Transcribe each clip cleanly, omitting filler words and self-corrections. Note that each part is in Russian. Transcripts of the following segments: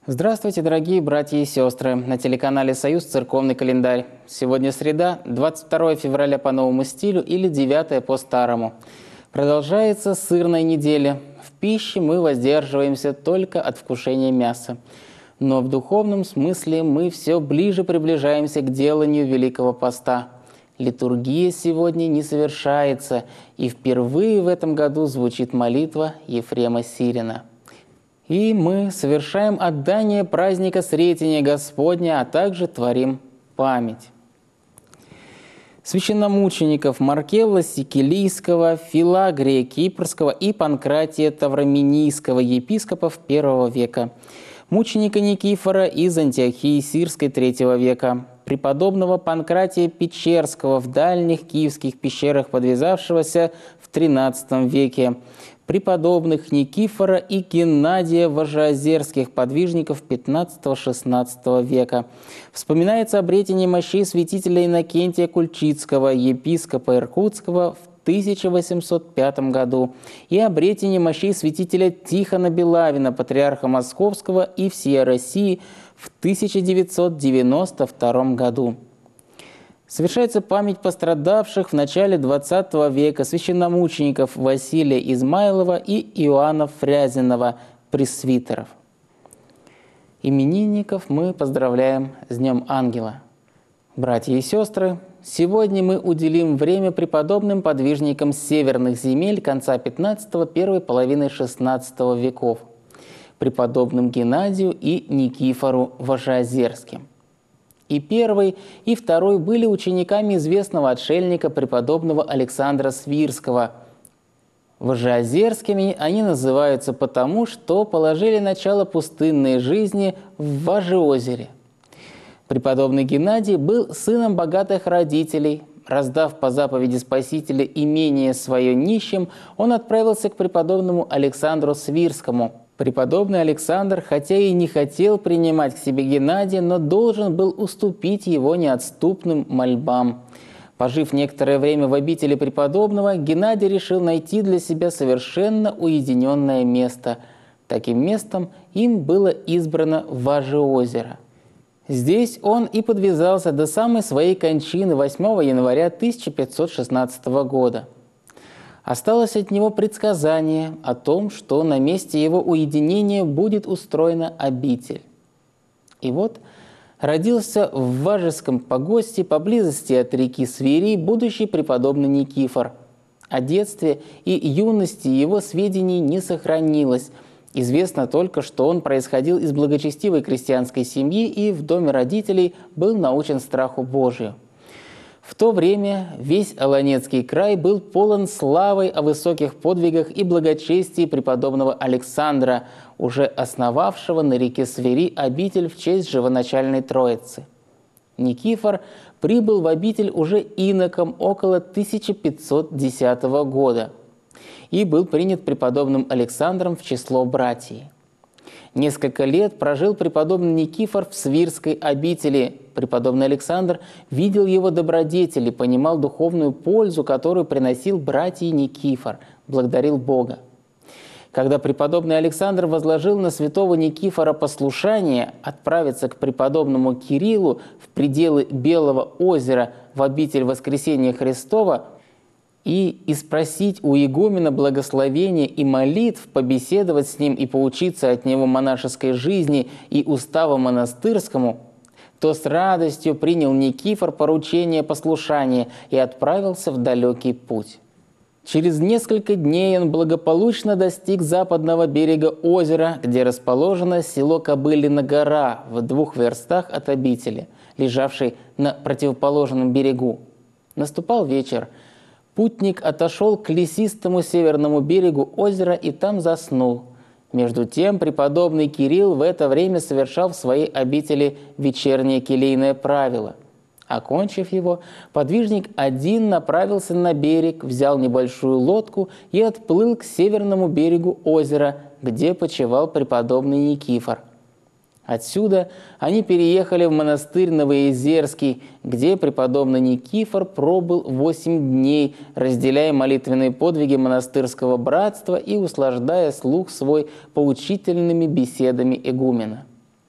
Здравствуйте, дорогие братья и сестры! На телеканале «Союз. Церковный календарь». Сегодня среда, 22 февраля по новому стилю или 9 по старому. Продолжается сырная неделя. В пище мы воздерживаемся только от вкушения мяса. Но в духовном смысле мы все ближе приближаемся к деланию Великого Поста. Литургия сегодня не совершается, и впервые в этом году звучит молитва Ефрема Сирина. И мы совершаем отдание праздника Сретения Господня, а также творим память священномучеников Маркелла Сикилийского, Филагрия Кипрского и Панкратия Тавраминийского, епископов I века, мученика Никифора из Антиохии Сирской III века, преподобного Панкратия Печерского в дальних киевских пещерах, подвязавшегося в XIII веке, преподобных Никифора и Геннадия Важеозерских, подвижников XV-XVI века. Вспоминается обретение мощей святителя Иннокентия Кульчицкого, епископа Иркутского, в 1805 году, и обретение мощей святителя Тихона Белавина, патриарха Московского и всей России, в 1992 году. Совершается память пострадавших в начале XX века священномучеников Василия Измайлова и Иоанна Фрязинова, пресвитеров. Именинников мы поздравляем с Днем Ангела. Братья и сестры, сегодня мы уделим время преподобным подвижникам северных земель конца XV – первой половины XVI веков, преподобным Геннадию и Никифору Важеозерским. И первый, и второй были учениками известного отшельника преподобного Александра Свирского. Важеозерскими они называются потому, что положили начало пустынной жизни в Важеозере. Преподобный Геннадий был сыном богатых родителей. Раздав по заповеди Спасителя имение свое нищим, он отправился к преподобному Александру Свирскому. Преподобный Александр, хотя и не хотел принимать к себе Геннадия, но должен был уступить его неотступным мольбам. Пожив некоторое время в обители преподобного, Геннадий решил найти для себя совершенно уединенное место. Таким местом им было избрано Важеозеро. Здесь он и подвязался до самой своей кончины 8 января 1516 года. Осталось от него предсказание о том, что на месте его уединения будет устроена обитель. И вот родился в Важеском погосте, поблизости от реки Свирей, будущий преподобный Никифор. О детстве и юности его сведений не сохранилось. Известно только, что он происходил из благочестивой крестьянской семьи и в доме родителей был научен страху Божию. В то время весь Олонецкий край был полон славой о высоких подвигах и благочестии преподобного Александра, уже основавшего на реке Свири обитель в честь живоначальной Троицы. Никифор прибыл в обитель уже иноком около 1510 года и был принят преподобным Александром в число братьев. Несколько лет прожил преподобный Никифор в Свирской обители. Преподобный Александр видел его добродетели, понимал духовную пользу, которую приносил братья Никифор, благодарил Бога. Когда преподобный Александр возложил на святого Никифора послушание отправиться к преподобному Кириллу в пределы Белого озера в обитель Воскресения Христова, и спросить у игумена благословения и молитв, побеседовать с ним и поучиться от него монашеской жизни и уставу монастырскому, то с радостью принял Никифор поручение послушания и отправился в далекий путь. Через несколько дней он благополучно достиг западного берега озера, где расположено село Кобылина гора в 2 верстах от обители, лежавшей на противоположном берегу. Наступал вечер. Путник отошел к лесистому северному берегу озера и там заснул. Между тем преподобный Кирилл в это время совершал в своей обители вечернее келейное правило. Окончив его, подвижник один направился на берег, взял небольшую лодку и отплыл к северному берегу озера, где почивал преподобный Никифор. Отсюда они переехали в монастырь Новоезерский, где преподобный Никифор пробыл 8 дней, разделяя молитвенные подвиги монастырского братства и услаждая слух свой поучительными беседами игумена.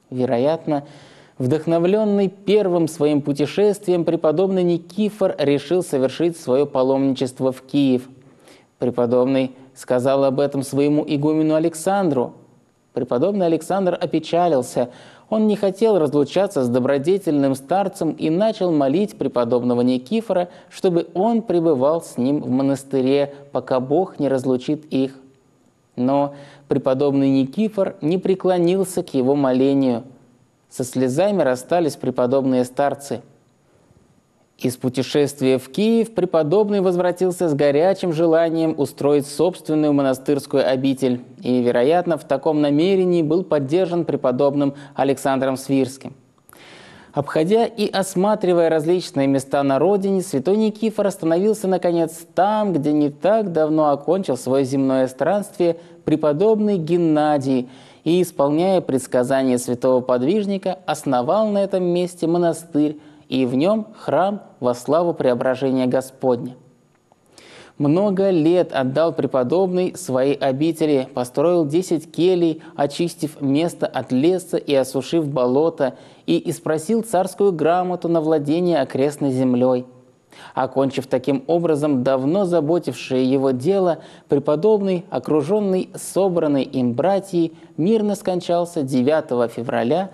Вероятно, вдохновленный первым своим путешествием, преподобный Никифор решил совершить свое паломничество в Киев. Преподобный сказал об этом своему игумену Александру. Преподобный Александр опечалился. Он не хотел разлучаться с добродетельным старцем и начал молить преподобного Никифора, чтобы он пребывал с ним в монастыре, пока Бог не разлучит их. Но преподобный Никифор не преклонился к его молению. Со слезами расстались преподобные старцы. Из путешествия в Киев преподобный возвратился с горячим желанием устроить собственную монастырскую обитель и, вероятно, в таком намерении был поддержан преподобным Александром Свирским. Обходя и осматривая различные места на родине, святой Никифор остановился, наконец, там, где не так давно окончил свое земное странствие преподобный Геннадий и, исполняя предсказания святого подвижника, основал на этом месте монастырь, и в нем храм во славу преображения Господня. Много лет отдал преподобный своей обители, построил 10 келий, очистив место от леса и осушив болото, и испросил царскую грамоту на владение окрестной землей. Окончив таким образом давно заботившее его дело, преподобный, окруженный собранной им братьей, мирно скончался 9 февраля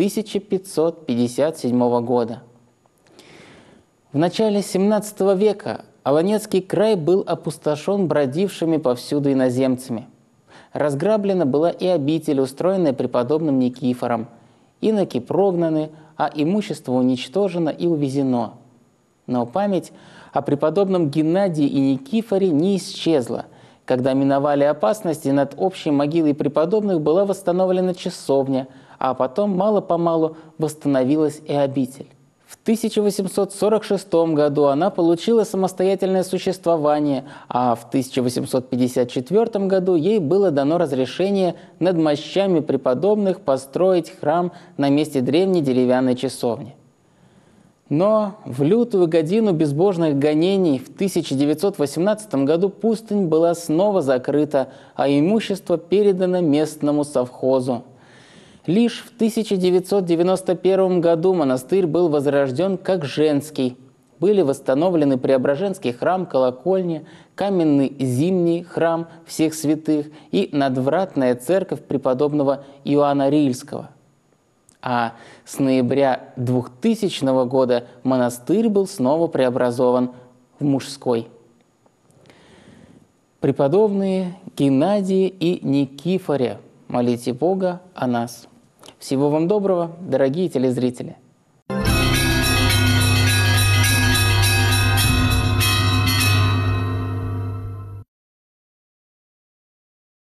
1557 года. В начале XVII века Аланецкий край был опустошен бродившими повсюду иноземцами. Разграблена была и обитель, устроенная преподобным Никифором. Иноки прогнаны, а имущество уничтожено и увезено. Но память о преподобном Геннадии и Никифоре не исчезла. Когда миновали опасности, над общей могилой преподобных была восстановлена часовня, а потом мало-помалу восстановилась и обитель. В 1846 году она получила самостоятельное существование, а в 1854 году ей было дано разрешение над мощами преподобных построить храм на месте древней деревянной часовни. Но в лютую годину безбожных гонений в 1918 году пустынь была снова закрыта, а имущество передано местному совхозу. Лишь в 1991 году монастырь был возрожден как женский. Были восстановлены Преображенский храм, колокольня, каменный зимний храм всех святых и надвратная церковь преподобного Иоанна Рильского. А с ноября 2000 года монастырь был снова преобразован в мужской. Преподобные Геннадии и Никифоре, молите Бога о нас. Всего вам доброго, дорогие телезрители!